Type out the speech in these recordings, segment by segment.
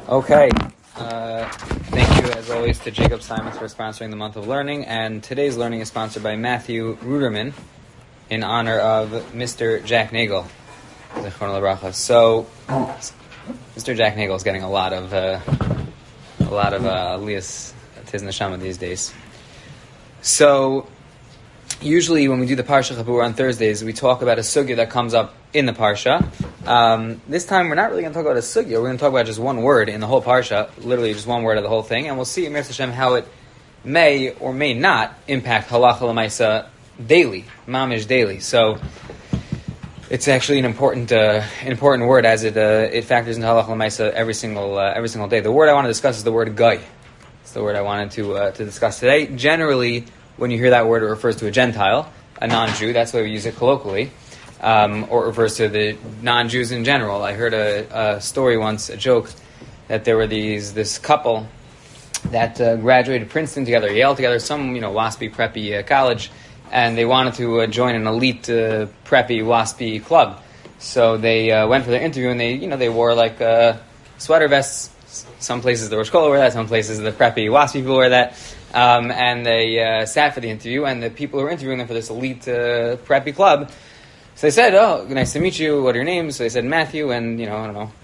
Okay. Thank you, as always, to Jacob Simons for sponsoring the month of learning. And today's learning is sponsored by Matthew Ruderman in honor of Mr. Jack Nagel. So, Mr. Jack Nagel is getting a lot of Elias Tiz Neshama these days. So, usually when we do the Parsha Chabur on Thursdays, we talk about a sugya that comes up in the Parsha. This time we're not really going to talk about a sugya. We're going to talk about just one word in the whole Parsha, literally just one word of the whole thing, and we'll see, Mir Hashem, how it may or may not impact halacha l'maisa daily, mamish daily. So it's actually an important word as it factors into halacha l'maisa every single day. The word I want to discuss is the word guy. It's the word I wanted to discuss today. Generally, when you hear that word, it refers to a Gentile, a non-Jew. That's why we use it colloquially. Or it refers to the non-Jews in general. I heard a story once, a joke, that there were this couple that graduated Princeton together, Yale together, some waspy, preppy college, and they wanted to join an elite, preppy, waspy club. So they went for their interview, and they wore like sweater vests. Some places the Rosh Kola wear that, some places the preppy, waspy people wear that. And they sat for the interview, and the people who were interviewing them for this elite, preppy club, so they said, "Oh, nice to meet you. What are your names?" So they said Matthew and, I don't know,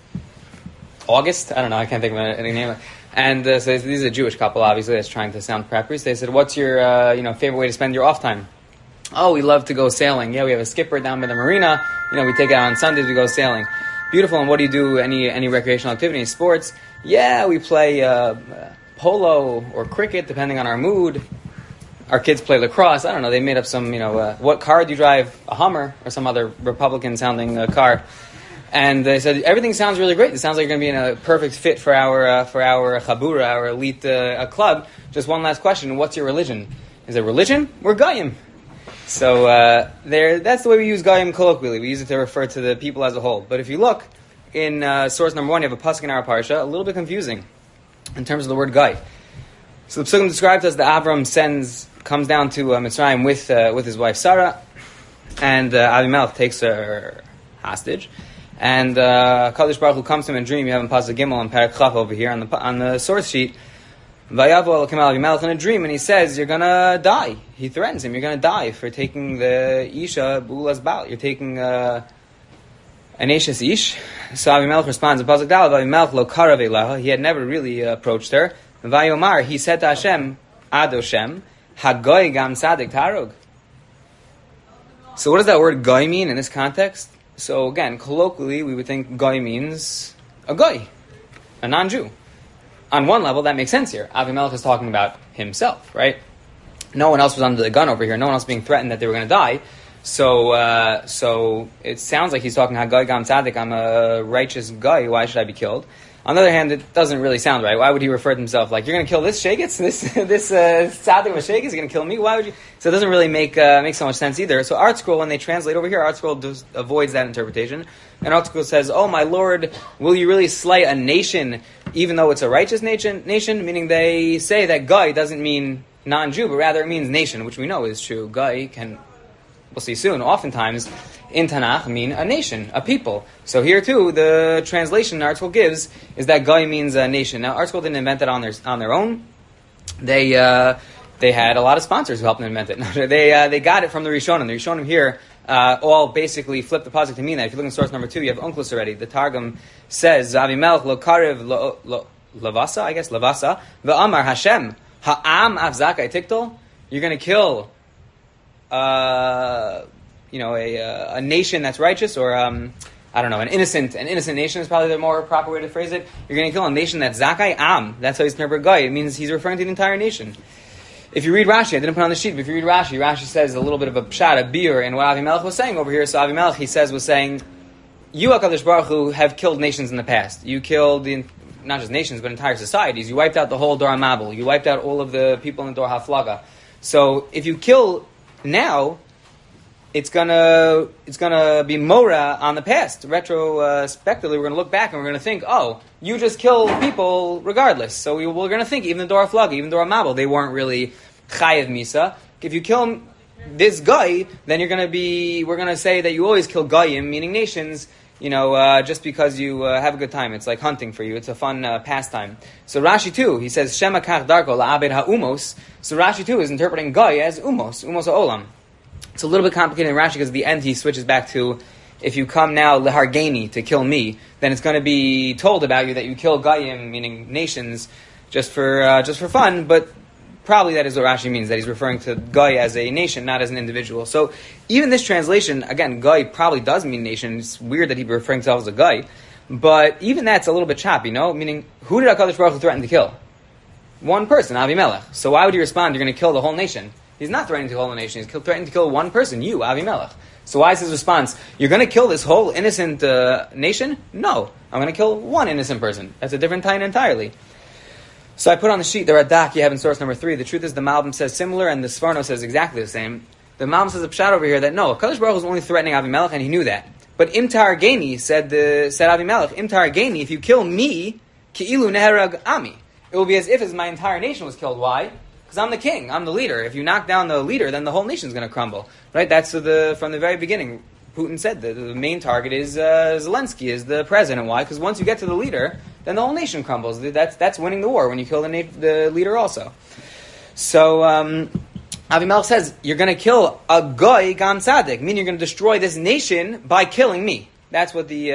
August? I don't know. I can't think of any name. And so this is a Jewish couple, obviously, that's trying to sound preppy. So they said, "What's your, favorite way to spend your off time?" "Oh, we love to go sailing. Yeah, we have a skipper down by the marina. We take it out on Sundays, we go sailing." "Beautiful. And what do you do? Any recreational activity, sports?" "Yeah, we play polo or cricket, depending on our mood. Our kids play lacrosse." I don't know. They made up some, what car do you drive? A Hummer or some other Republican-sounding car. And they said, "Everything sounds really great. It sounds like you're going to be in a perfect fit for our chabura, our elite club. Just one last question. What's your religion?" Is it religion? We're Goyim. So that's the way we use Goyim colloquially. We use it to refer to the people as a whole. But if you look in source number 1, you have a pasuk in our parsha, a little bit confusing in terms of the word Goy. So the Psukim describes us that Avram comes down to Mitzrayim with his wife Sarah, and Avimelech takes her hostage, and Kadosh Baruch Hu comes to him in a dream. You have in Pasuk Gimel and Parak Chaf over here on the source sheet. Vayavo Elokim al Avimelech in a dream, and he says, "You're gonna die." He threatens him, "You're gonna die for taking the Isha Bulas Baal. You're taking an Eshes Ish." So Avimelech responds in Pasuk Dal, "Avimelech lo karav elaha." He had never really approached her. Vayomar, he said to Hashem, "Adoshem, Hagoy gam tzadik tarug." So what does that word goy mean in this context? So again, colloquially, we would think goy means a goy, a non-Jew. On one level, that makes sense here. Avimelech is talking about himself, right? No one else was under the gun over here. No one else being threatened that they were going to die. So it sounds like he's talking Hagoy gam tzadik. I'm a righteous guy. Why should I be killed? On the other hand, it doesn't really sound right. Why would he refer to himself like, "You're going to kill this shegitz? This tzaddik of a shegitz is going to kill me? Why would you?" So it doesn't really make so much sense either. So ArtScroll, when they translate over here, ArtScroll avoids that interpretation. And ArtScroll says, "Oh, my Lord, will you really slay a nation even though it's a righteous nation?" Meaning they say that guy doesn't mean non-Jew, but rather it means nation, which we know is true. Guy can, we'll see soon, oftentimes in Tanakh mean a nation, a people. So here too, the translation ArtScroll gives is that Goy means a nation. Now ArtScroll didn't invent it on their own. They had a lot of sponsors who helped them invent it. They got it from the Rishonim. The Rishonim here all basically flip the pasuk to mean that. If you look in source number 2, you have Onkelos already. The Targum says, "Avimelech lo karev lavasa," I guess lavasa, ve'amar Hashem ha'am avzakai tiktol. You're going to kill a nation that's righteous, or I don't know, an innocent nation is probably the more proper way to phrase it. You're going to kill a nation that's zakai am. That's how he's interpreted guy. It means he's referring to the entire nation. If you read Rashi, I didn't put it on the sheet, but if you read Rashi says a little bit of a pshat, a beer, in what Avimelech was saying over here. So Avimelech, he says, was saying, "You, HaKadosh Baruch Hu, have killed nations in the past. You killed not just nations, but entire societies. You wiped out the whole Dor HaMabul. You wiped out all of the people in the Dor HaFlaga. So if you kill now, it's gonna be mora on the past. Retrospectively, we're gonna look back and we're gonna think, oh, you just killed people regardless. So we're gonna think even the Dor HaFlaga, even Dor HaMabul, they weren't really chayev misa. If you kill this guy, then we're gonna say that you always kill goyim, meaning nations, just because you have a good time. It's like hunting for you. It's a fun pastime. So Rashi too, he says, Shema kach darko la'abed ha'umos. So Rashi too is interpreting Goy as umos ha'olam. It's a little bit complicated in Rashi because at the end he switches back to, if you come now lehargeni, to kill me, then it's going to be told about you that you kill Goyim, meaning nations, just for fun, but probably that is what Rashi means, that he's referring to Goy as a nation, not as an individual. So even this translation, again, Goy probably does mean nation. It's weird that he'd be referring to himself as a Goy, but even that's a little bit choppy, meaning, who did HaKadosh Baruch Hu threaten to kill? One person, Avimelech. So why would he respond, you're going to kill the whole nation? He's not threatening to kill the whole nation, he's threatening to kill one person, you, Avimelech. So why is his response, you're going to kill this whole innocent nation? No, I'm going to kill one innocent person. That's a different time entirely. So I put on the sheet the Radak you have in source number 3. The truth is the Malbim says similar and the Sforno says exactly the same. The Malbim says a pshat over here that no, Kadosh Baruch Hu was only threatening Avimelech and he knew that. But Imtar Geni said Avimelech, Imtar Geni, if you kill me, Ki'ilu Neherag Ami. It will be as if my entire nation was killed. Why? Because I'm the king, I'm the leader. If you knock down the leader, then the whole nation's going to crumble. Right? That's from the very beginning. Putin said that the main target is Zelensky, is the president. Why? Because once you get to the leader, then the whole nation crumbles. That's winning the war when you kill the leader also. So Avimelech says, you're going to kill a Goy Gam Tzaddik, meaning you're going to destroy this nation by killing me. That's what the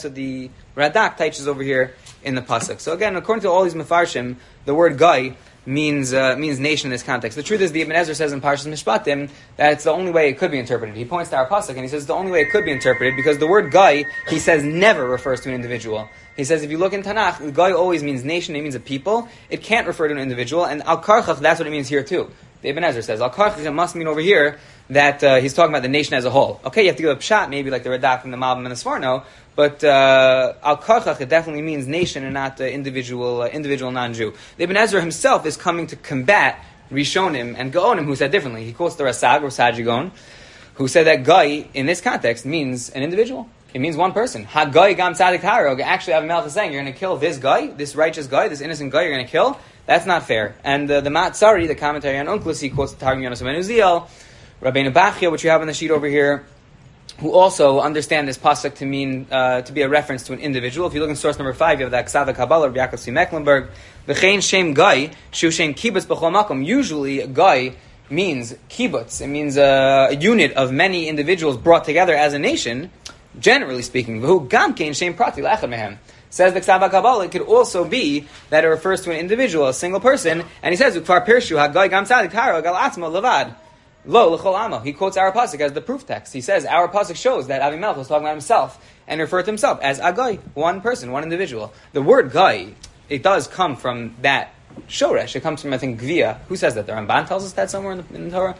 Radak teaches over here in the pasuk. So again, according to all these mefarshim, the word Goy means nation in this context. The truth is, the Ibn Ezra says in Parshas Mishpatim that it's the only way it could be interpreted. He points to our pasuk and he says the only way it could be interpreted because the word Goy, he says, never refers to an individual. He says if you look in Tanakh, Goy always means nation, it means a people. It can't refer to an individual, and Al-Karchach, that's what it means here too. The Ibn Ezra says Al-Karchach must mean over here that he's talking about the nation as a whole. Okay, you have to give a pshat, maybe like the Radak from the Malbim and the Sforno, but Al-Karchach, it definitely means nation and not individual non-Jew. The Ibn Ezra himself is coming to combat Rishonim and Gaonim who said differently. He quotes the Rasag or Sajigon, who said that Goy in this context means an individual. It means one person. Ha-Goy gam tzadik harog. Actually, Avimelech is saying, you're going to kill this guy, this righteous guy, this innocent guy you're going to kill? That's not fair. And the Matzari, the commentary on Onkelos, he quotes the Targum Yonos ben Uziel, Rabbeinu Bachya, which you have on the sheet over here, who also understand this pasuk to mean to be a reference to an individual. If you look in source number 5, you have the Aksava Kabbalah of Yaakov Tzvi Mecklenburg. V'chein shem Goy, shu shem kibbutz b'chol makom. Usually, Goy means kibbutz. It means a unit of many individuals brought together as a nation, generally speaking. V'hu gam kein shem prati l'echad mehem. Says the Ksava Kabbalah, it could also be that it refers to an individual, a single person, and he says, Ukfar Pirshu, ha-Goy gam tzadik harog al atzmo levad. Lo l'chol amo. He quotes our pasuk as the proof text. He says our pasuk shows that Avimelech was talking about himself and referred to himself as a Goy, one person, one individual. The word Goy, it does come from that shoresh. It comes from, I think, Gvia. Who says that? The Ramban tells us that somewhere in the Torah.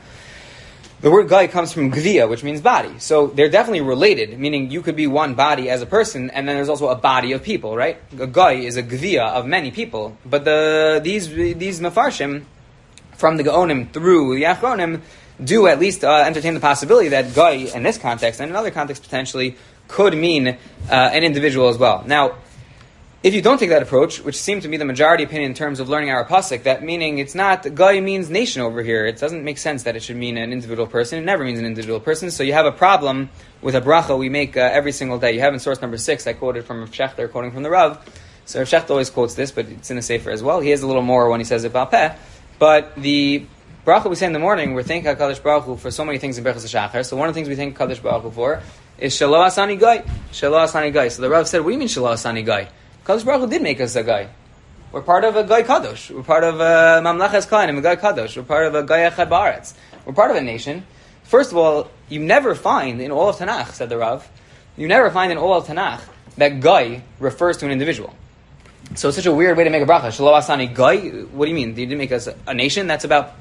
The word Goy comes from Gvia, which means body. So they're definitely related, meaning you could be one body as a person, and then there's also a body of people, right? A Goy is a Gvia of many people. But these Mefarshim, from the Gaonim through the Achronim, do at least entertain the possibility that Goy, in this context, and in other contexts potentially, could mean an individual as well. Now, if you don't take that approach, which seemed to be the majority opinion in terms of learning our pasuk, that meaning it's not, Goy means nation over here. It doesn't make sense that it should mean an individual person. It never means an individual person. So you have a problem with a bracha we make every single day. You have in source number 6, I quoted from Rav Shechter, quoting from the Rav. So Rav Shechter always quotes this, but it's in the Sefer as well. He has a little more when he says it Baal Peh. But the bracha we say in the morning, we're thanking HaKadosh Baruch Hu for so many things in Berachos HaShachar. So one of the things we thank HaKadosh Baruch Hu for is Shelo Asani Goy. Shelo Asani Goy. So the Rav said, what do you mean Shelo Asani Goy? HaKadosh Baruch Hu did make us a Goy. We're part of a Goy Kadosh. We're part of a Mamlechas Kohanim, a Goy Kadosh. We're part of a Goy Echad Ba'aretz. We're part of a nation. First of all, you never find in all of Tanakh, said the Rav, you never find in all of Tanakh that Goy refers to an individual. So it's such a weird way to make a bracha. Shelo Asani Goy. What do you mean? You didn't make us a nation? That's about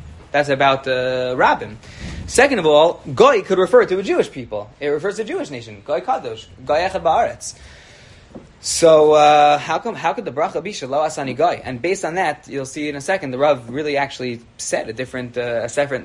Rabbim. Second of all, Goy could refer to a Jewish people. It refers to a Jewish nation. Goy Kadosh. Goy Echad Ba'aretz. So how could the bracha be Shelo Asani Goy? And based on that, you'll see in a second, the Rav really actually said a different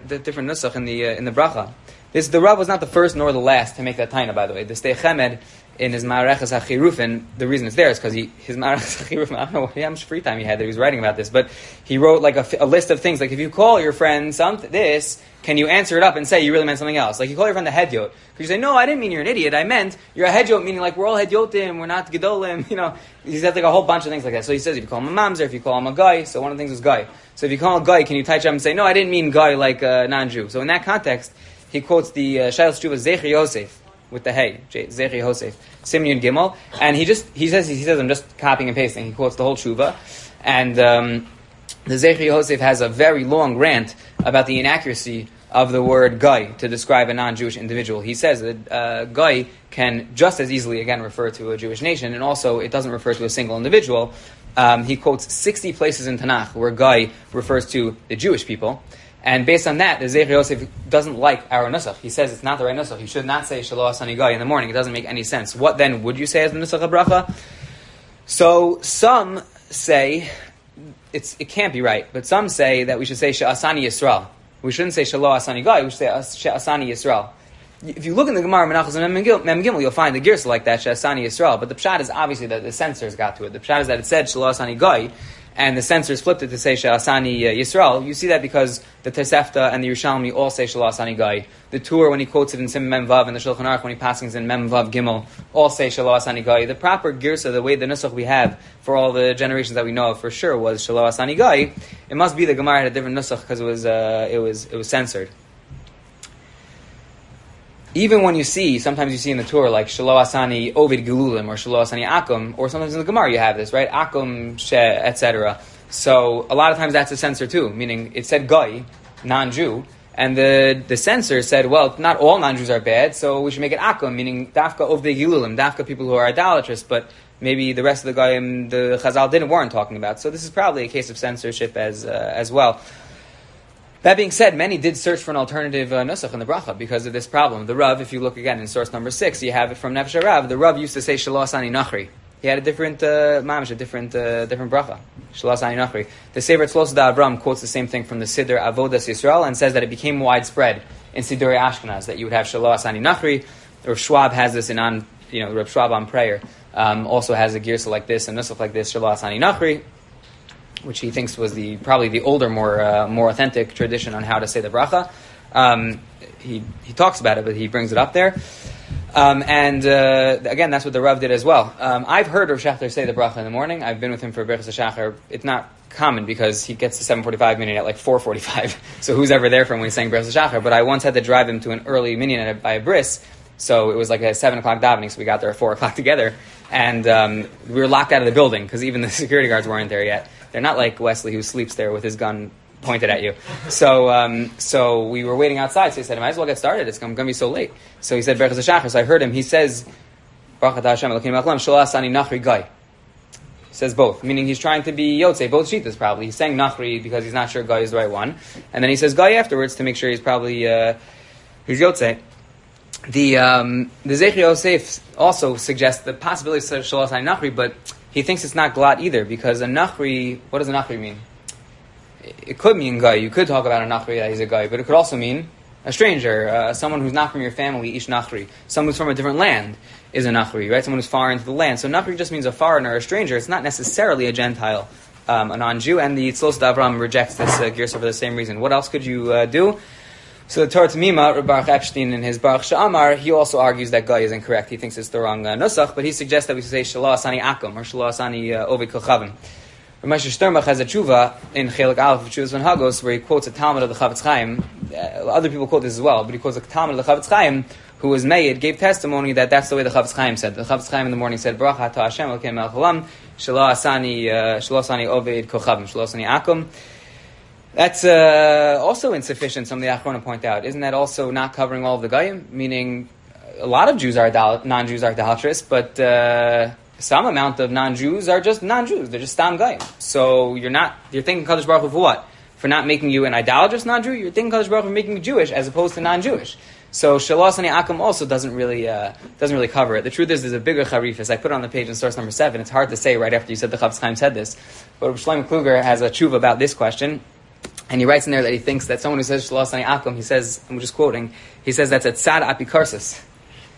nusach in the bracha. The Rav was not the first nor the last to make that taina, by the way. The Stei Chemed in his Ma'areches HaChirufin, the reason it's there is because his Ma'areches HaChirufin, I don't know how much free time he had that he was writing about this, but he wrote like a list of things, like if you call your friend this, can you answer it up and say you really meant something else? Like you call your friend a hedyot. Because you say, no, I didn't mean you're an idiot, I meant you're a hedyot, meaning like we're all hedyotim, we're not gedolim, He says like a whole bunch of things like that. So he says if you call him a mamzer, if you call him a guy, so one of the things is guy. So if you call him a guy, can you touch up and say, no, I didn't mean guy like a non-Jew. So in that context, he quotes the Shailas Tshuva Zecher Yosef, with the hey, Zecher Yosef, Simeon Gimel, and he says I'm just copying and pasting. He quotes the whole tshuva, and the Zecher Yosef has a very long rant about the inaccuracy of the word guy to describe a non-Jewish individual. He says that guy can just as easily again refer to a Jewish nation, and also it doesn't refer to a single individual. He quotes 60 places in Tanakh where guy refers to the Jewish people. And based on that, the Zecher Yosef doesn't like our nusach. He says it's not the right nusach. You should not say Shelo Asani Guy in the morning. It doesn't make any sense. What then would you say as the nusach habracha? So some say it can't be right, but some say that we should say She'asani Yisrael. We shouldn't say Shelo Asani Guy. We should say She'asani Yisrael. If you look in the Gemara Menachos and Mem Gimel, you'll find the girsa like that She'asani Yisrael. But the pshat is obviously that the censors got to it. The pshat is that it said Shelo Asani Guy, and the censors flipped it to say She'asani Yisrael. You see that because the Tosefta and the Yerushalmi all say Shelo Asani Guy. The Tur, when he quotes it in Sim Mem Vav, and the Shulchan Aruch, when he passes in Mem Vav Gimel, all say Shelo Asani Guy. The proper girsa, the way the nusach we have for all the generations that we know of for sure was Shelo Asani Guy. It must be the Gemara had a different nusach because it was censored. Even when sometimes you see in the Torah like Shelo Asani Ovid Gelulim or Shelo Asani Akum, or sometimes in the Gemara you have this, right? Akum, She, etc. So a lot of times that's a censor too, meaning it said Guy, non-Jew, and the censor said, well, not all non-Jews are bad, so we should make it Akum, meaning Dafka Ovid Gelulim, Dafka people who are idolatrous, but maybe the rest of the Goyim, the Chazal weren't talking about. So this is probably a case of censorship as well. That being said, many did search for an alternative nusach in the bracha because of this problem. The Rav, if you look again in source number 6, you have it from Nefesh Rav. The Rav used to say Shelo Asani Nachri. He had a different mamash, a different bracha. Shelo Asani Nachri. The Sefer Tzlos da Avram quotes the same thing from the Siddur Avodas Yisrael and says that it became widespread in Siddur Ashkenaz that you would have Shelo Asani Nachri. Rav Schwab has this Rav Schwab on prayer also has a girsa like this and nusach like this Shelo Asani Nachri, which he thinks was probably the older, more authentic tradition on how to say the bracha. He talks about it, but he brings it up there. Again, that's what the Rav did as well. I've heard Rav Shechter say the bracha in the morning. I've been with him for Berachas HaShachar. It's not common because he gets to 7:45 minyan at like 4:45. So who's ever there for him when he's saying Berachas HaShachar? But I once had to drive him to an early minyan by a bris. So it was like a 7 o'clock davening, so we got there at 4 o'clock together. And we were locked out of the building because even the security guards weren't there yet. They're not like Wesley who sleeps there with his gun pointed at you. So we were waiting outside. So he said, I might as well get started. I'm going to be so late. So he said, Berachas HaShachar. So I heard him. He says, Baruch Atah Hashem Elokeinu Melech Haolam, Shelo Asani Nachri Guy. He says both, meaning he's trying to be Yotzei, both Shitas probably. He's saying Nachri because he's not sure Guy is the right one. And then he says Guy afterwards to make sure he's probably he's Yotzei. The Zecher Yosef also suggests the possibility of Shelo Asani Nachri, but he thinks it's not Glat either, because a Nachri, what does a Nachri mean? It could mean Guy. You could talk about a Nachri that he's a Guy, but it could also mean a stranger, someone who's not from your family, Ish Nachri. Someone who's from a different land is a Nachri, right? Someone who's far into the land. So Nachri just means a foreigner, a stranger. It's not necessarily a Gentile, a non-Jew, and the Tzlos Davram rejects this girsa for the same reason. What else could you do? So the Torah Tamima, Reb Baruch Epstein, in his Baruch Sha'amar, he also argues that Guy is incorrect. He thinks it's the wrong nusach, but he suggests that we should say Shelo Asani Akum or Shelo Asani Ovid Kochavim. Ramesh Sternbach has a tshuva in Chelik Aleph of Chuvas Van Hagos where he quotes a Talmud of the Chavetz Chaim. Other people quote this as well, but he quotes a Talmud of the Chavetz Chaim who was made, gave testimony that that's the way the Chavetz Chaim said. The Chavetz Chaim in the morning said, Baruch Atah Hashem Elokeinu Melech Haolam, Shelo Asani Ovid Kochavim, Shelo Asani Akum. That's also insufficient, some of the Achrona point out. Isn't that also not covering all of the Goyim? Meaning, a lot of Jews are non-Jews are idolatrous, but some amount of non-Jews are just non-Jews. They're just Stam Goyim. So you're thinking Kadosh Baruch Hu for what? For not making you an idolatrous non-Jew? You're thinking Kadosh Baruch Hu for making you Jewish as opposed to non-Jewish. So Shelo Asani Akum also doesn't really cover it. The truth is, there's a bigger charifis. I put it on the page in source number 7. It's hard to say right after you said the Chavetz Chaim said this. But Shlomo Kluger has a tshuva about this question. And he writes in there that he thinks that someone who says Shelo Asani Akum, he says, I'm just quoting, he says that's a tzad apikarsis.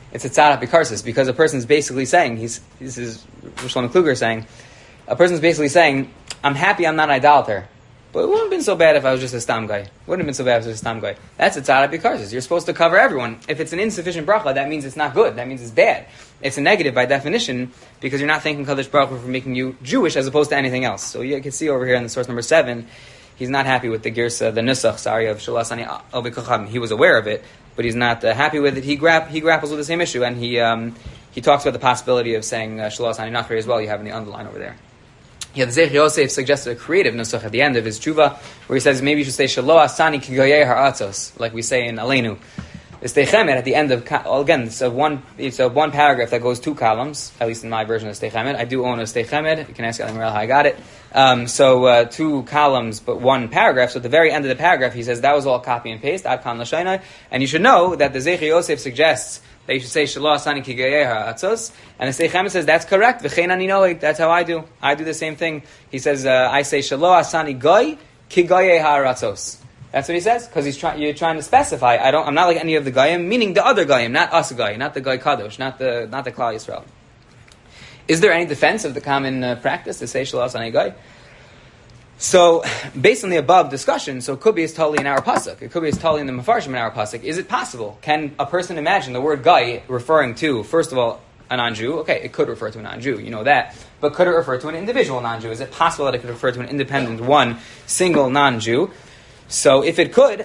it's a tzara bikarsis, because a person's basically saying, this is Shlomo Kluger saying, a person's basically saying, I'm happy I'm not an idolater, but it wouldn't have been so bad if I was just a stam guy. Wouldn't have been so bad if I was just a stam guy. That's a tzara bikarsis. You're supposed to cover everyone. If it's an insufficient bracha, that means it's not good. That means it's bad. It's a negative by definition, because you're not thanking Kadosh Baruch Hu for making you Jewish as opposed to anything else. So you can see over here in the source number 7, he's not happy with the girsa, the nusach, of Shalasani al B'Kocham. He was aware of it, but he's not happy with it. He grapples with the same issue, and he talks about the possibility of saying Shalasani Nachri as well. You have in the underline over there. Yeah, the Zeich Yosef suggested a creative nusach at the end of his tshuva, where he says maybe you should say Shalo Asani Kigoyei Haratzos, like we say in Aleinu. The Steichemet at the end of, again, it's a one paragraph that goes 2 columns, at least in my version of Steichemet. I do own a Steichemet. You can ask Ellen how I got it. 2 columns, but 1 paragraph. So at the very end of the paragraph, he says that was all copy and paste, Ad Kan L'Shainai. And you should know that the Zeich Yosef suggests that you should say Shelo Asani Kigayeh Ha'atzos. And the Steichemet says that's correct. V'chein ani noeg. That's how I do. I do the same thing. He says, I say Shelo Asani Goy Kigayeh Ha'atzos. That's what he says, because you're trying to specify. I'm not like any of the Goyim, meaning the other Goyim, not us Goy, not the Goy Kadosh, not the Klal Yisrael. Is there any defense of the common practice to say Shalas Ani Goy? So, based on the above discussion, so it could be as totally in our pasuk. It could be as totally in the Mefarshim in our pasuk. Is it possible? Can a person imagine the word Goy referring to, first of all, a non-Jew? Okay, it could refer to a non-Jew, you know that. But could it refer to an individual non-Jew? Is it possible that it could refer to an independent, one single non-Jew? So if it could,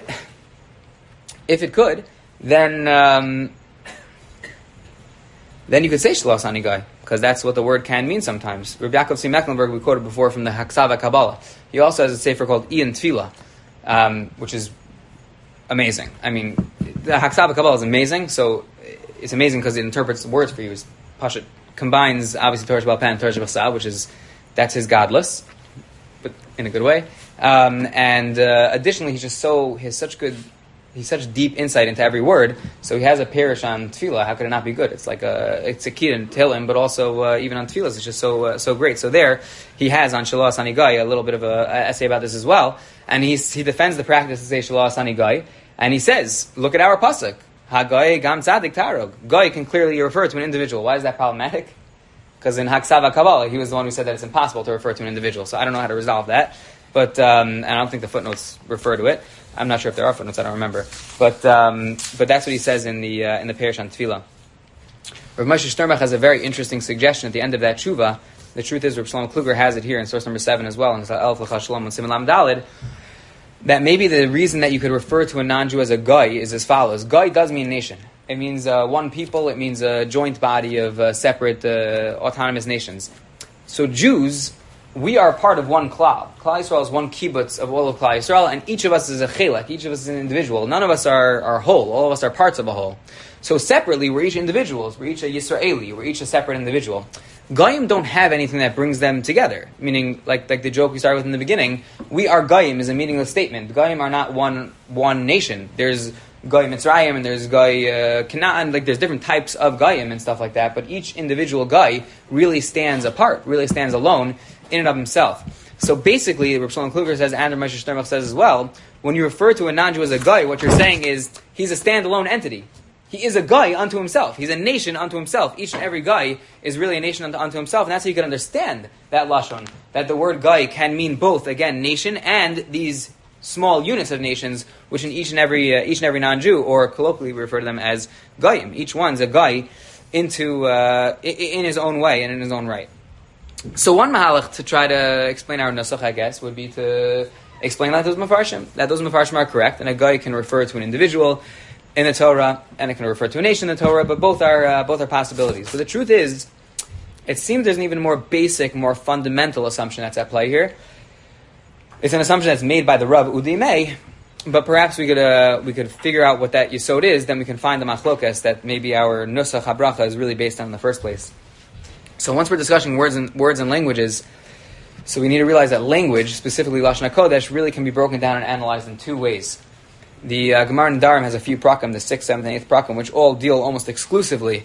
then you could say Shalos Ani Goy, because that's what the word can mean sometimes. Rabbi Yaakov Tzvi Mecklenburg, we quoted before from the Haksava Kabbalah. He also has a sefer called Ian Tefillah, which is amazing. I mean, the Haksava Kabbalah is amazing, so it's amazing because it interprets the words for you. Pashat combines, obviously, Torah Sheba'al Peh and Torah Sheba'al, that's his godless, but in a good way. Additionally, he has such deep insight into every word. So he has a parish on tefillah. How could it not be good? It's a key in Tehillim, but also even on tefillah, it's just so great. So there, he has on Shalos Ani Goy a little bit of a essay about this as well, and he defends the practice to say Shalos Ani Goy, and he says, look at our pasuk, Hagoy Gam Tzadik Tarog. Goy can clearly refer to an individual. Why is that problematic? Because in Haksava Kabbalah, he was the one who said that it's impossible to refer to an individual. So I don't know how to resolve that. But and I don't think the footnotes refer to it. I'm not sure if there are footnotes. I don't remember. But that's what he says in the Parish on Tefillah. Rav Moshe Sternbach has a very interesting suggestion at the end of that tshuva. The truth is, Rav Shlomo Kluger has it here in source number 7 as well, in Elf L'Chal Shalom and Siman Lam Dalid, that maybe the reason that you could refer to a non-Jew as a Goy is as follows. Goy does mean nation. It means one people. It means a joint body of separate autonomous nations. So Jews, we are part of one klal. Klal Yisrael is one kibbutz of all of Klal Yisrael, and each of us is a chelek. Each of us is an individual. None of us are whole. All of us are parts of a whole. So separately, we're each individuals. We're each a Yisraeli. We're each a separate individual. Goyim don't have anything that brings them together. Meaning, like the joke we started with in the beginning, we are Goyim is a meaningless statement. Goyim are not one nation. There's Goy Mitzrayim and there's Goy Canaan. Like there's different types of Goyim and stuff like that. But each individual Goy really stands apart, really stands alone in and of himself. So basically, Rav Shlomo Kluger says, and Rav Moshe Sternbach says as well, when you refer to a non-Jew as a Goy, what you're saying is he's a standalone entity. He is a Goy unto himself. He's a nation unto himself. Each and every Goy is really a nation unto himself, and that's how you can understand that lashon, that the word Goy can mean both, again, nation and these small units of nations, which in each and every non-Jew, or colloquially we refer to them as Goyim. Each one's a Goy in his own way and in his own right. So one mahalach to try to explain our nusach, I guess, would be to explain that those mafarshim are correct, and a Goy can refer to an individual in the Torah, and it can refer to a nation in the Torah, but both are possibilities. But the truth is, it seems there's an even more basic, more fundamental assumption that's at play here. It's an assumption that's made by the Rav Udi Mei, but perhaps we could figure out what that yesod is, then we can find the machlokas that maybe our nusach habracha is really based on in the first place. So once we're discussing words and languages, so we need to realize that language, specifically Lashon HaKodesh, really can be broken down and analyzed in 2 ways. The Gemara in Nedarim has a few prakim, the 6th, 7th, and 8th prakim, which all deal almost exclusively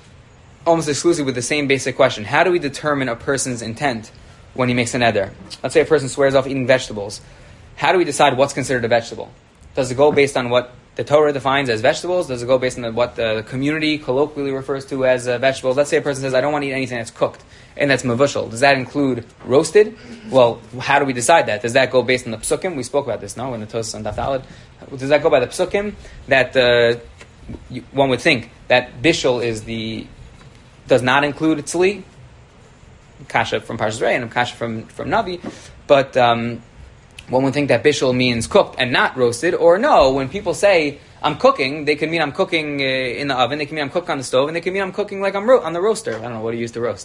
with the same basic question. How do we determine a person's intent when he makes an neder? Let's say a person swears off eating vegetables. How do we decide what's considered a vegetable? Does it go based on what the Torah defines as vegetables? Does it go based on what the community colloquially refers to as vegetables? Let's say a person says, I don't want to eat anything that's cooked and that's mavushal. Does that include roasted? Well, how do we decide that? Does that go based on the psukim? We spoke about this, no? In the Tosas on Daf Daled. Does that go by the psukim? That one would think that bishul does not include tzli? Kasha from Parshas Rei and Kasha from Navi. But one would think that bishul means cooked and not roasted. Or no, when people say, I'm cooking, they can mean I'm cooking in the oven, they can mean I'm cooking on the stove, and they can mean I'm cooking like I'm on the roaster. I don't know, what do you use to roast?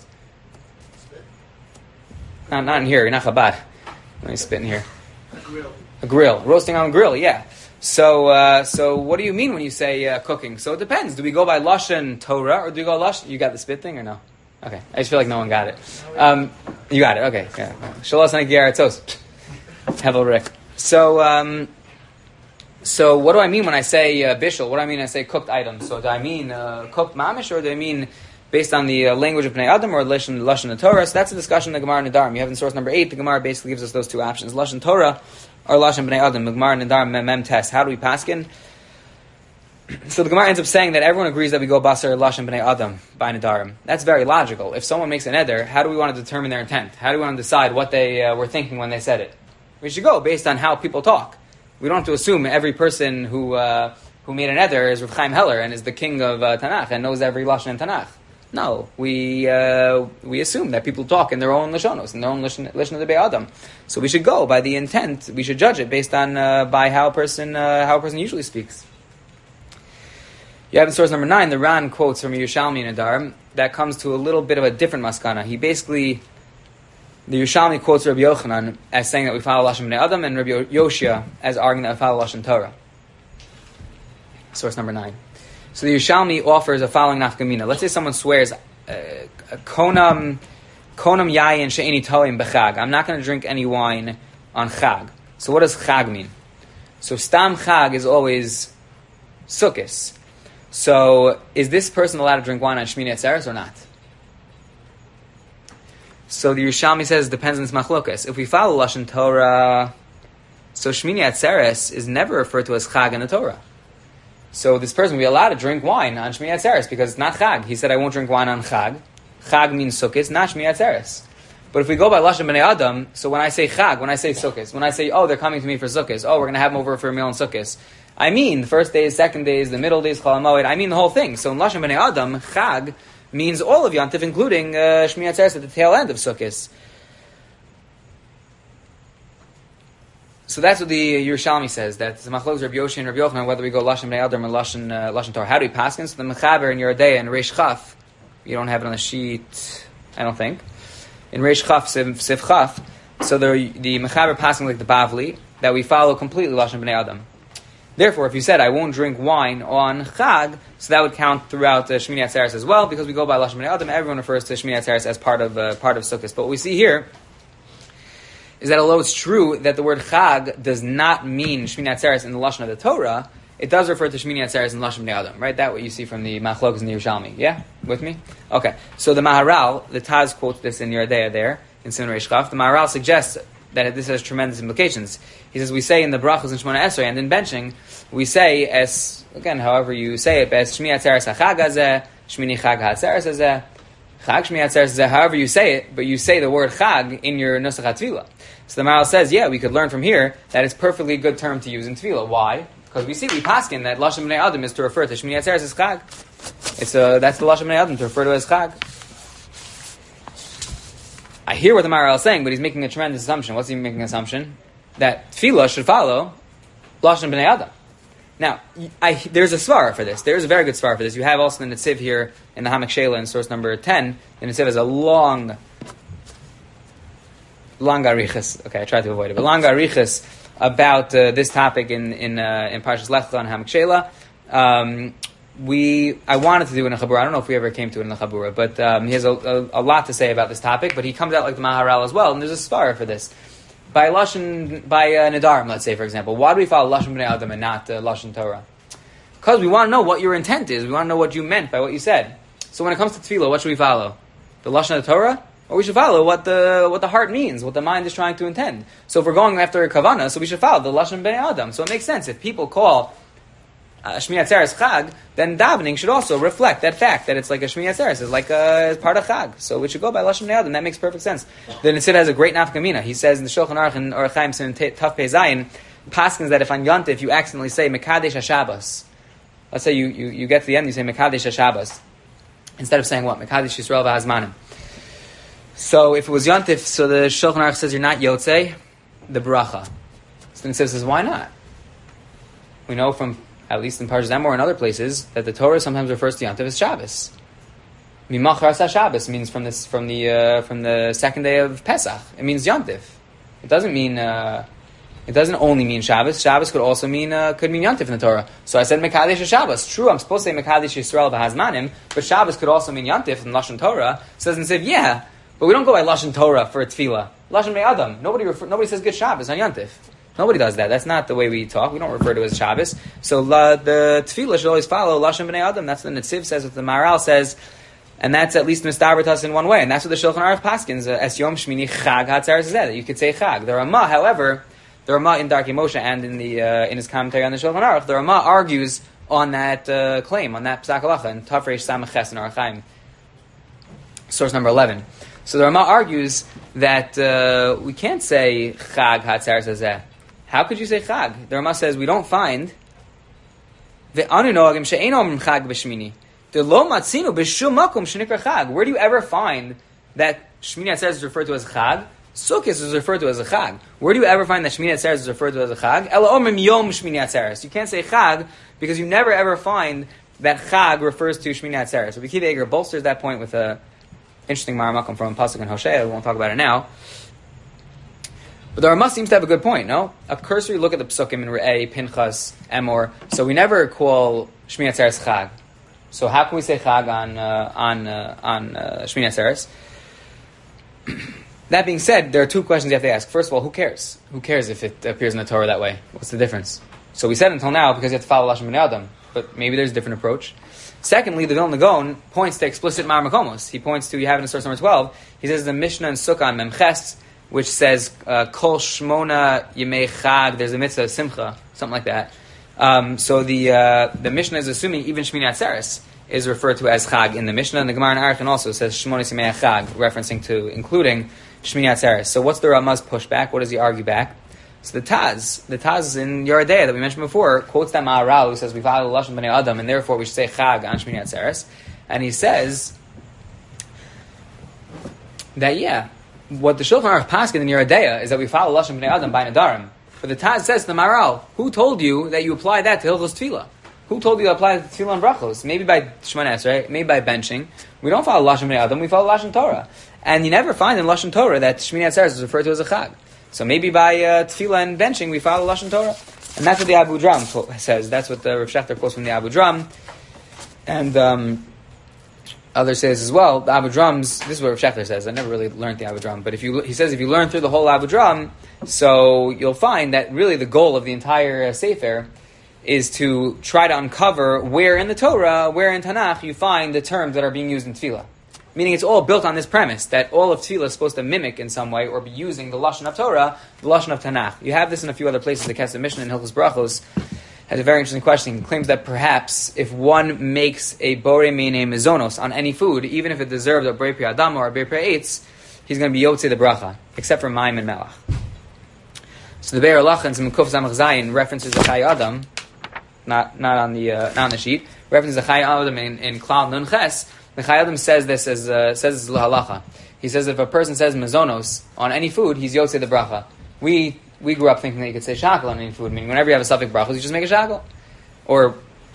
Not in here, you're not Chabad. Let me spit in here. A grill. Roasting on a grill, yeah. So what do you mean when you say cooking? So it depends. Do we go by Lashon Torah, or do we go Lashon... You got the spit thing, or no? Okay. I just feel like no one got it. You got it, okay. Yeah. Shalos Anagiyar Tzos. Hevel Rick. So what do I mean when I say bishul? What do I mean when I say cooked items? So do I mean cooked mamish, or do I mean based on the language of Bnei Adam, or Lashon Torah? So that's a discussion in the Gemara Nedarim. You have in source number 8, the Gemara basically gives us those two options. Lashon Torah or Lashon Bnei Adam. The Gemara Nedarim Mem Test. How do we paskin? So the Gemara ends up saying that everyone agrees that we go Basar Lashon Bnei Adam by Nedarim. That's very logical. If someone makes an eder, how do we want to determine their intent? How do we want to decide what they were thinking when they said it? We should go based on how people talk. We don't have to assume every person who made an eder is Rav Chaim Heller and is the king of Tanakh and knows every Lashon in Tanakh. No, we assume that people talk in their own Lashonos, in their own Lashon of the Bnei Adam. So we should go by the intent. We should judge it based on by how a person usually speaks. You have in source number 9, the Ran quotes from Yerushalmi Nedarim that comes to a little bit of a different maskana. The Yerushalmi quotes Rabbi Yochanan as saying that we follow Lashon Bnei Adam, and Rabbi Yoshia as arguing that we follow Lashon Torah. Source number 9. So the Yerushalmi offers a following nafkamina. Let's say someone swears, konam yayin she'eni toim b'chag. I'm not going to drink any wine on chag. So what does chag mean? So stam chag is always sukkis. So is this person allowed to drink wine on Shmini Atzeres or not? So the Yerushalmi says it depends on this machlokas. If we follow Lashon Torah, so Shmini Atzeres is never referred to as chag in the Torah. So this person will be allowed to drink wine on Shmini Atzeres because it's not chag. He said, I won't drink wine on chag. Chag means sukkis, not Shmini Atzeres. But if we go by Lashon Bnei Adam, so when I say chag, when I say sukkis, when I say, oh, they're coming to me for sukkis, oh, we're going to have them over for a meal on sukkis, I mean the first days, second days, the middle days, Chol HaMoed, I mean the whole thing. So in Lashon Bnei Adam, chag means all of Yontif, including Shmini Atzeres at the tail end of sukkis. So that's what the Yerushalmi says, that the Machlokes Rabbi Yoshi and Rabbi Yochanan, whether we go Lashon Bnei Adam or Lashon Torah. How do we paskin? So the Mechaber in Yerodea and Reish Chaf, you don't have it on the sheet, I don't think. In Reish Chaf, Siv Chaf, so the Mechaber paskin like the Bavli, that we follow completely Lashon Bnei Adam. Therefore, if you said, I won't drink wine on Chag, so that would count throughout Shmini Atzeres as well, because we go by Lashon Bnei Adam, everyone refers to Shmini Atzeres as part of Sukkot. But what we see here is that although it's true that the word Chag does not mean Shmini Atzeres in the Lashon of the Torah, it does refer to Shmini Atzeres in Lashon Bnei Adam, right? That's what you see from the Machlokes and the Yerushalmi. Yeah? With me? Okay. So the Maharal, the Taz quotes this in Yerodea there, in Simon Reish Chaf. The Maharal suggests that this has tremendous implications. He says, we say in the Brachos and Shemona Esrei and in benching, we say as, again, however you say it, as Shmini Atzeres HaChag HaZeh, Shmini Chag HaAtzeres HaZeh, Chag Shmini Atzeres HaZeh, however you say it, but you say the word Chag in your Nusach HaTfilah. So the Maharal says, yeah, we could learn from here that it's perfectly a good term to use in Tfilah. Why? Because we paskin that Lashon Bnei Adam is to refer to Shmini Atzeres as Chag. That's the Lashon Bnei Adam to refer to as Chag. I hear what the Maharal is saying, but he's making a tremendous assumption. What's he making an assumption? That Tfilah should follow Lashon Bnei Adam. Now, there's a svara for this. There's a very good svara for this. You have also the Netziv here in the Hamak Sheila in source number 10. The Netziv has a long arichas. Okay, I tried to avoid it, but long arichas about this topic in Parshas Lech Lecha and Hamak Sheila. I wanted to do it in a Chabura. I don't know if we ever came to it in the Chabura, but he has a lot to say about this topic. But he comes out like the Maharal as well, and there's a svara for this. By Nedarim, let's say, for example, why do we follow Lashon Bnei Adam and not Lashon Torah? Because we want to know what your intent is. We want to know what you meant by what you said. So when it comes to Tefillah, what should we follow? The Lashon of the Torah? Or we should follow what the heart means, what the mind is trying to intend. So if we're going after a Kavanah, so we should follow the Lashon Bnei Adam. So it makes sense. If people call Shmini Atzeres Chag, then davening should also reflect that fact that it's like a Shmini Atzeres, it's like a part of Chag. So we should go by Lashon Bnei Adam. That makes perfect sense. The Nitzid has a great nafkamina. He says in the Shulchan Aruch and Orach Chaim Sim Taf Pei Zayin, paskins that if on Yontif you accidentally say Mekadesh HaShabbos, let's say you get to the end, you say Mekadesh HaShabbos, instead of saying what? Mekadesh Yisrael v'Hazmanim. So if it was Yontif, so the Shulchan Aruch says you're not Yotzei, the Bracha. So the Nitzid says, why not? We know from, at least in Parshas Emor and other places, that the Torah sometimes refers to Yontif as Shabbos. Mimachar Shabbos means from the second day of Pesach. It means Yontif. It doesn't mean it doesn't only mean Shabbos. Shabbos could also mean Yontif in the Torah. So I said Mekadesh Shabbos. True, I'm supposed to say Mekadesh Yisrael v'Hazmanim, but Shabbos could also mean Yontif in Lashon Torah. Says and says, yeah, but we don't go by Lashon Torah for a tefillah. Lashon Bnei Adam. Nobody says good Shabbos on Yontif. Nobody does that. That's not the way we talk. We don't refer to it as Shabbos. So the tefillah should always follow Lashon Bnei Adam. That's what the Netziv says, what the Maharal says, and that's at least mistabertas in one way. And that's what the Shulchan Aruch paskins, Es Yom Shmini Chag HaTzeres Zeh. You could say Chag. The Ramah, however, the Ramah in Darkei Moshe and in his commentary on the Shulchan Aruch, the Ramah argues on that claim, on that Psak Halacha, in Tafresh Samach Ches in Orach Chaim, source number 11. So the Ramah argues that we can't say Chag HaTzeres Zeh. How could you say Chag? The Ramah says we don't find ve'anu noagim she'eino omrim Chag b'shmini. De'lo matzinu b'shum makom shenikra Chag. Where do you ever find that Shmini Atzeres is referred to as Chag? Sukkot is referred to as a Chag. Where do you ever find that Shmini Atzeres is referred to as a Chag? Ela omrim yom Shmini Atzeres. You can't say Chag because you never ever find that Chag refers to Shmini Atzeres. So Rabbi Akiva Eiger bolsters that point with a interesting Maramakom from Pasuk and Hosea. We won't talk about it now. But the Ramah seems to have a good point, no? A cursory look at the Psukim in Re'eh, Pinchas, Emor. So we never call Shmini Atzeres Chag. So how can we say Chag on Shmini Atzeres? That being said, there are two questions you have to ask. First of all, who cares? Who cares if it appears in the Torah that way? What's the difference? So we said until now because you have to follow Lashon Bnei Adam, but maybe there's a different approach. Secondly, the Vilna Gaon points to explicit Mar Makomos. He points to, you have it in source number 12, he says the Mishnah in Sukkah on Memches, which says Kol Shmona Yemei Chag. There's a mitzvah of Simcha, something like that. So the Mishnah is assuming even Shmini Atzeres is referred to as Chag in the Mishnah, and the Gemara in Arachin also says Shmona Yemei Chag, referencing to including Shmini Atzeres. So what's the Ramah's pushback? What does he argue back? So the Taz in Yeridea that we mentioned before quotes that Maharal who says we follow Lashon Bnei Adam and therefore we should say Chag on Shmini Atzeres, and he says that what the Shulchan Aruch paskin in Yeridea is that we follow Lashon Bnei Adam by Nadarim. But the Taz says to the Maharal, who told you that you apply that to Hilchos Tefillah? Who told you to apply that to Tefillah and Brachos? Maybe by Shemona Esrei, maybe by benching. We don't follow Lashon Bnei Adam, we follow Lashon Torah. And you never find in Lashon Torah that Shmini Atzeres is referred to as a Chag. So maybe by Tefillah and benching we follow Lashon Torah. And that's what the Abu Dram says. That's what the Rav Shechter quotes from the Abu Dram. And others says as well, the Abu Drams, this is what Rav Shechter says, I never really learned the Abu Dram, but he says if you learn through the whole Abu Dram, so you'll find that really the goal of the entire Sefer is to try to uncover where in the Torah, where in Tanakh, you find the terms that are being used in Tefillah. Meaning it's all built on this premise, that all of Tefillah is supposed to mimic in some way, or be using the Lashon of Torah, the Lashon of Tanakh. You have this in a few other places. The Kesef Mishnah in Hilchos Brachos has a very interesting question. He claims that perhaps if one makes a borei minei mezonos on any food, even if it deserves a borei pri adam or a borei pri eitz, he's going to be yotzei the bracha, except for mayim and melach. So the Be'er Halacha in Kuf Samach Zayin references the Chai Adam, not on the sheet, references the Chai Adam in Klal Nun Ches. The Chai Adam says this as halacha. He says if a person says mezonos on any food, he's yotzei the bracha. We grew up thinking that you could say shakel on any food, meaning whenever you have a suffix brachos, you just make a shakel. But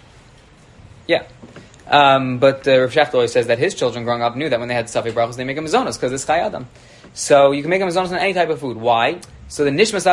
Rav Shechter always says that his children growing up knew that when they had suffix brachos, they make a mezonos because it's Chai Adam. So you can make a mezonos on any type of food. Why? So the nishmas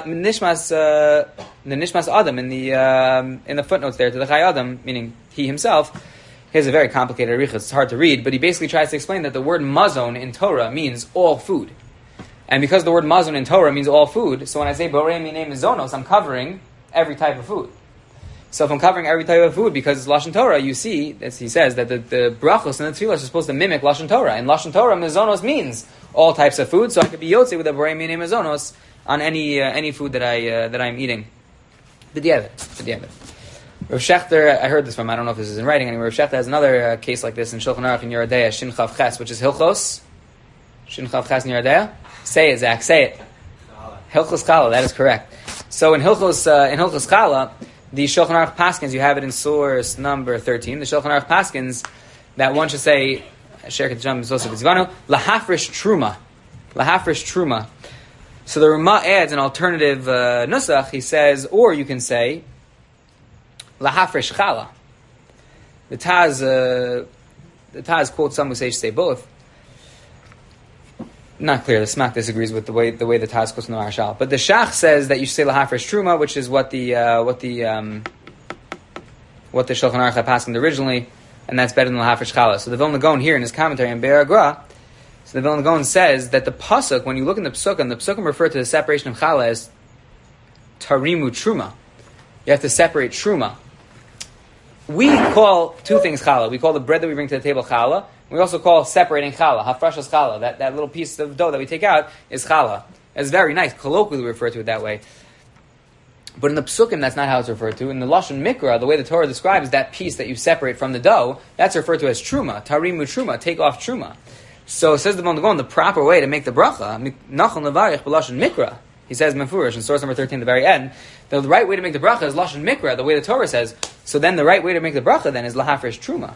Adam in the footnotes there to the Chai Adam, meaning he himself, he has a very complicated arichas. It's hard to read, but he basically tries to explain that the word mazon in Torah means all food. And because the word mazon in Torah means all food, so when I say borei minei mezonos, I'm covering every type of food. So if I'm covering every type of food because it's Lashon Torah, you see, as he says, that the brachos and the tefillah are supposed to mimic Lashon Torah. And Lashon Torah, mezonos means all types of food, so I could be yotzei with a borei minei mezonos on any food that I'm eating. B'diavad. Rav Shechter, I heard this from, I don't know if this is in writing anywhere, Rav Shechter has another case like this in Shulchan Aruch in Yoreh De'ah, Shin Chav Ches, which is Hilchos. Shin Chav Ches in Yoreh De'ah. Say it, Zach, say it. Hilchos Chala, that is correct. So in Hilchos Chala, the Shulchan Aruch Paskins, you have it in source number 13, the Shulchan Aruch Paskins, that one should say, Lahafresh Truma. Lahafresh Truma. So the Rama adds an alternative nusach, he says, or you can say, Lahafresh Chala. The Taz quotes some who say both. Not clear. The Smak disagrees with the way the Taz quotes in the Marshal. But the Shach says that you should say Lahafresh Truma, which is what the Shulchan Aruch had passed originally, and that's better than Lahafresh Chala. So the Vilna Gaon here in his commentary on Be'er Agra, so the Vilna Gaon says that the pasuk, when you look in the Psukim refer to the separation of Chala as Tarimu Truma. You have to separate Truma. We call two things Chala. We call the bread that we bring to the table Chala. We also call separating Chala, Hafrashas Chala. That little piece of dough that we take out is Chala. It's very nice. Colloquially we refer to it that way. But in the Psukim, that's not how it's referred to. In the Lashon Mikra, the way the Torah describes that piece that you separate from the dough, that's referred to as Truma. Tarimu Truma. Take off Truma. So says the Vilna Gaon, the proper way to make the bracha, Nachon Levarich b'Lashon Mikra. He says Mefurish in source number 13 at the very end, the right way to make the bracha is Lashon Mikra, the way the Torah says. So then the right way to make the bracha then is Lahafresh Truma.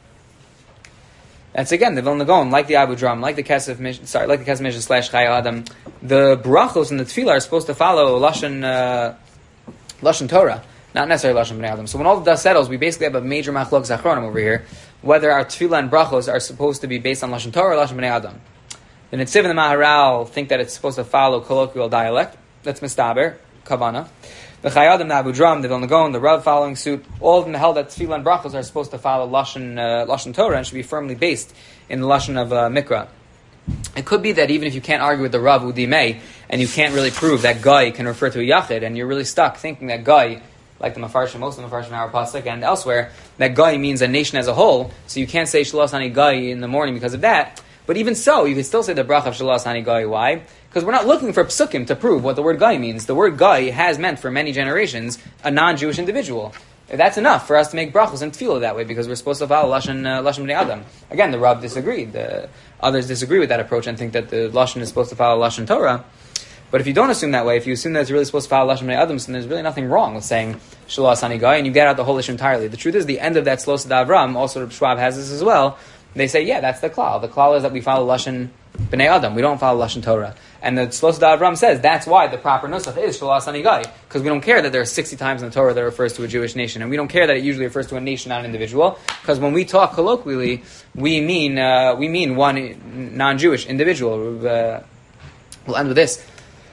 That's again the Vilna Gaon, like the Abu Dram, like the Kesef Mishnah / Chai Adam. The brachos and the tefillah are supposed to follow Lashon Torah, not necessarily Lashon Bnei Adam. So when all the dust settles, we basically have a major machlok zachronim over here, whether our tefillah and brachos are supposed to be based on Lashon Torah or Lashon Bnei Adam. The Netziv and the Maharal think that it's supposed to follow colloquial dialect. That's mistaber, kavana. The Chai Adam, the Abu Dram, the Vilna Gaon, the Rav following suit, all of them held that tefillah and brachos are supposed to follow Lashon Torah and should be firmly based in the Lashon of Mikra. It could be that even if you can't argue with the Rav Udimei, and you can't really prove that guy can refer to a Yachid, and you're really stuck thinking that guy, like the Mefarshim, most of the Mefarshim in our Pasuk and elsewhere, that guy means a nation as a whole, so you can't say Shalas Hani Guy in the morning because of that. But even so, you can still say the bracha of Shalas Hani Guy. Why? Because we're not looking for psukim to prove what the word guy means. The word guy has meant for many generations a non-Jewish individual. That's enough for us to make brachos and tefillah that way, because we're supposed to follow Lashon Bnei Adam. Again, the Rav disagreed. The others disagree with that approach and think that the Lashon is supposed to follow Lashon Torah. But if you don't assume that way, if you assume that it's really supposed to follow Lashon Bnei Adam, then there's really nothing wrong with saying Shalas Hani Guy, and you get out the whole issue entirely. The truth is, the end of that Slosa Avram, also Reb Schwab has this as well, they say, yeah, that's the klal. The klal is that we follow Lashon Bnei Adam. We don't follow Lashon Torah. And the Slosa Avram says that's why the proper nusach is Shalas Hani Guy, because we don't care that there are 60 times in the Torah that refers to a Jewish nation, and we don't care that it usually refers to a nation, not an individual, because when we talk colloquially, we mean one non-Jewish individual. We'll end with this.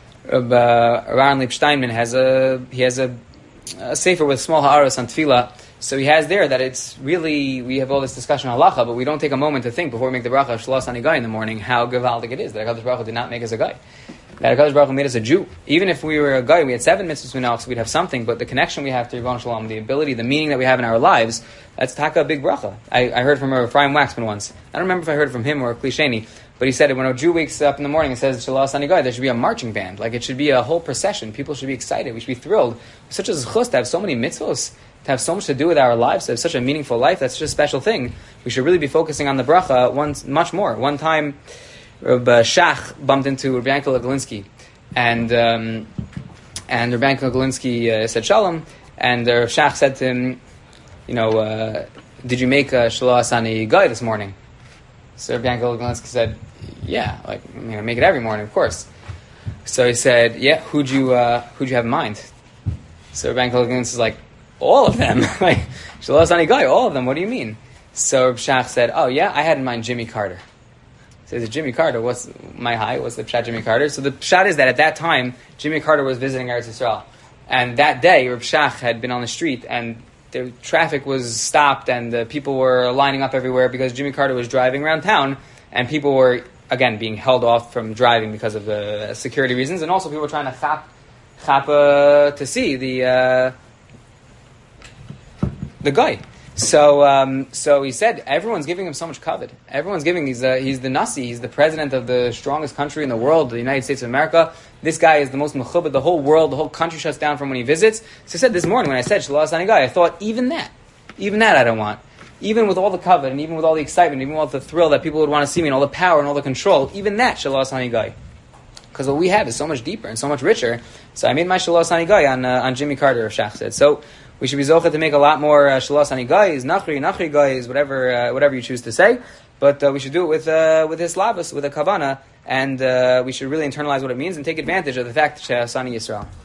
Aaron Leib Steinman has a sefer with small ha'aros on tefillah. So he has there that it's really, we have all this discussion on halacha, but we don't take a moment to think before we make the bracha of Shalas Hani Guy in the morning how gavaldik it is that HaKadosh Baruch Hu did not make us a guy. That HaKadosh Baruch Hu made us a Jew. Even if we were a guy, we had 7 mitzvahs now, so we'd have something, but the connection we have to Yibon Shalom, the ability, the meaning that we have in our lives, that's taka a big bracha. I heard from Ephraim Waxman once. I don't remember if I heard it from him or Klisheni, but he said that when a Jew wakes up in the morning and says Shalas Hani Guy, there should be a marching band. Like it should be a whole procession. People should be excited. We should be thrilled. It's such a zechus to have so many mitzvahs, to have so much to do with our lives, to have such a meaningful life. That's such a special thing. We should really be focusing on the bracha much more. One time, Reb Shach bumped into Reb Yankel Galinsky, and Reb Yankel Galinsky said shalom, and Reb Shach said to him, did you make a Shalas Hani Guy this morning? So Reb Yankel Galinsky said, yeah, make it every morning, of course. So he said, yeah, who'd you have in mind? So Reb Yankel Galinsky is like, all of them. Shalas Hani Guy, all of them. What do you mean? So Reb Shach said, oh yeah, I had in mind Jimmy Carter. So he said, Jimmy Carter, what's my high? What's the pshat Jimmy Carter? So the pshat is that at that time, Jimmy Carter was visiting Eretz Yisrael. And that day, Reb Shach had been on the street and the traffic was stopped and the people were lining up everywhere because Jimmy Carter was driving around town and people were, again, being held off from driving because of the security reasons, and also people were trying to chap to see the guy. So he said, everyone's giving him so much kavod. Everyone's giving. He's the Nasi. He's the president of the strongest country in the world, the United States of America. This guy is the most mechubed. The whole world, the whole country shuts down from when he visits. So I said this morning when I said Shalom Sani Guy, I thought even that I don't want. Even with all the kavod and even with all the excitement, even with all the thrill that people would want to see me and all the power and all the control, even that Shalom Sani Guy. Because what we have is so much deeper and so much richer. So I made my Shalom Sani Guy on Jimmy Carter, Shach said. So we should be zocheh to make a lot more Shalom Sani Guys, Nachri Guys, whatever you choose to say. But we should do it with Islavus, with a kavana, and we should really internalize what it means and take advantage of the fact that Sani Yisrael.